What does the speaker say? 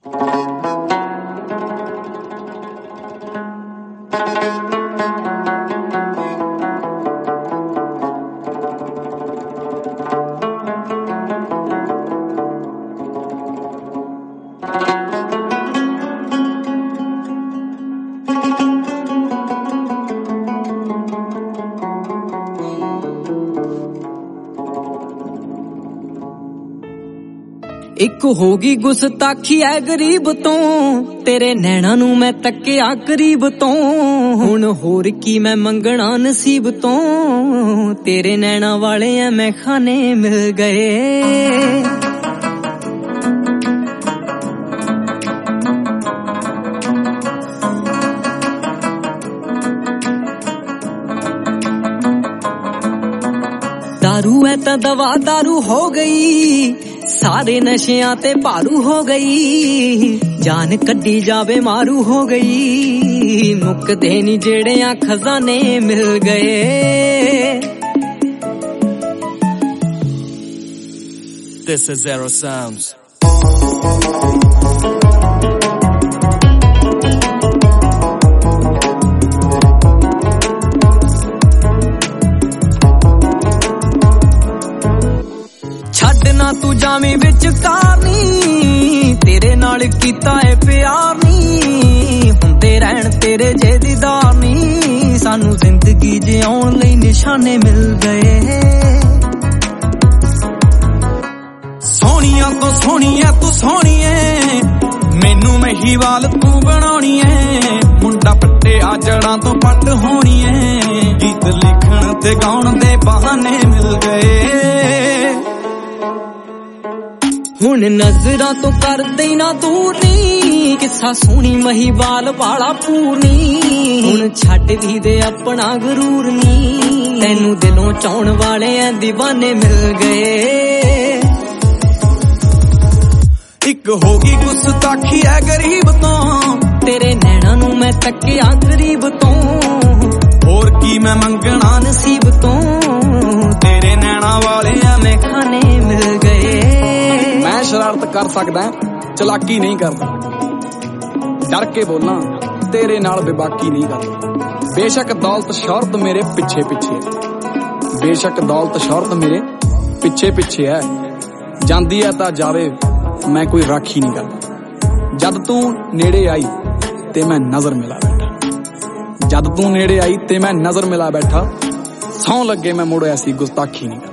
ਇੱਕ ਹੋ ਗਈ ਗੁਸਤਾਖੀ ਐ ਗਰੀਬ ਤੋਂ, ਤੇਰੇ ਨੈਣਾ ਨੂੰ ਮੈਂ ਤੱਕਿਆ ਕਰੀਬ ਤੋਂ। ਹੁਣ ਹੋਰ ਕੀ ਮੈਂ ਮੰਗਣਾ ਨਸੀਬ ਤੋਂ, ਤੇਰੇ ਨੈਣਾ ਵਾਲੇ ਐ ਮੈਂ ਖਾਨੇ ਮਿਲ ਗਏ। दारू है तो दवा दारू हो गई, सारे नशियां ते भारू हो गई। जान कड्डी जावे मारू हो गई, मुकदे नी जेड़े खजाने मिल गए। This is Zero Sounds. ਛੱਡਣਾ ਤੂੰ ਜਾਵੇਂ ਵਿੱਚ ਕਾਰਨੀ, ਤੇਰੇ ਨਾਲ ਕੀਤਾ ਏ ਪਿਆਰ ਨੀ। ਹੁੰਦੇ ਰਹਿਣ ਤੇਰੇ ਜੇ ਦੀਦਾਰ ਨੀ, ਸਾਨੂੰ ਜ਼ਿੰਦਗੀ ਜਿਉਣ ਲਈ ਨਿਸ਼ਾਨੇ ਮਿਲ ਗਏ। ਸੋਹਣੀਆਂ ਤੋਂ ਸੋਹਣੀਆਂ ਤੂੰ ਸੋਹਣੀਏ, ਮੈਨੂੰ ਮਹੀਵਾਲ ਤੂੰ ਬਣਾਉਣੀ ਏ। ਮੁੰਡਾ ਪੱਟਿਆ ਜੜਾਂ ਤੋਂ ਪੱਟ ਹੋਣੀ ਏ, ਗੀਤ ਲਿਖਣ ਤੇ ਗਾਉਣ ਦੇ ਬਹਾਨੇ ਮਿਲ ਗਏ। ਹੁਣ ਨਜ਼ਰਾਂ ਤੋਂ ਕਰਦੇ ਨਾ ਦੂਰ ਨੀ, ਕਿੱਸਾ ਸੋਹਣੀ ਮਹੀਵਾਲ ਵਾਲਾ ਪੂਰਨੀ। ਹੁਣ ਛੱਡ ਵੀ ਦੇ ਆਪਣਾ ਗਰੂਰ ਨੀ, ਤੈਨੂੰ ਦਿਲੋਂ ਚਾਉਣ ਵਾਲੇ ਐ دیਵਾਨੇ ਮਿਲ ਗਏ। ਇੱਕ ਹੋ ਗਈ ਗੁਸਤਾਖੀ ਐ ਗਰੀਬ ਤੋਂ, ਤੇਰੇ ਨੈਣਾ ਨੂੰ ਮੈਂ ਤੱਕਿਆ ਕਰੀਬ ਤੋਂ। ਹੋਰ ਕੀ ਮੈਂ ਮੰਗਣਾ ਨਸੀਬ ਤੋਂ, ਤੇਰੇ ਨੈਣਾ ਵਾਲੇ ਐ ਮੈਂ ਖਾਨੇ ਮਿਲ ਗਏ। ਮੈਂ ਸ਼ਰਾਰਤ ਕਰ ਸਕਦਾ, ਚਲਾਕੀ ਨਹੀਂ ਕਰਦਾ, ਡਰ ਕੇ ਬੋਲਾਂ ਤੇਰੇ ਨਾਲ ਬੇਬਾਕੀ ਨਹੀਂ ਕਰਦਾ। ਬੇਸ਼ੱਕ ਦੌਲਤ ਸ਼ੌਹਰਤ ਮੇਰੇ ਪਿੱਛੇ ਪਿੱਛੇ, ਬੇਸ਼ੱਕ ਦੌਲਤ ਸ਼ੌਹਰਤ ਮੇਰੇ ਪਿੱਛੇ ਪਿੱਛੇ ਹੈ। ਜਾਂਦੀ ਹੈ ਤਾਂ ਜਾਵੇ, ਮੈਂ ਕੋਈ ਰਾਖੀ ਨਹੀਂ ਕਰਦਾ। ਜਦ ਤੂੰ ਨੇੜੇ ਆਈ ਤੇ ਮੈਂ ਨਜ਼ਰ ਮਿਲਾ ਬੈਠਾ, ਜਦ ਤੂੰ ਨੇੜੇ ਆਈ ਤੇ ਮੈਂ ਨਜ਼ਰ ਮਿਲਾ ਬੈਠਾ। ਸੌਂ ਲੱਗੇ ਮੈਂ ਮੁੜ ਐਸੀ ਗੁਸਤਾਖੀ ਨਹੀਂ।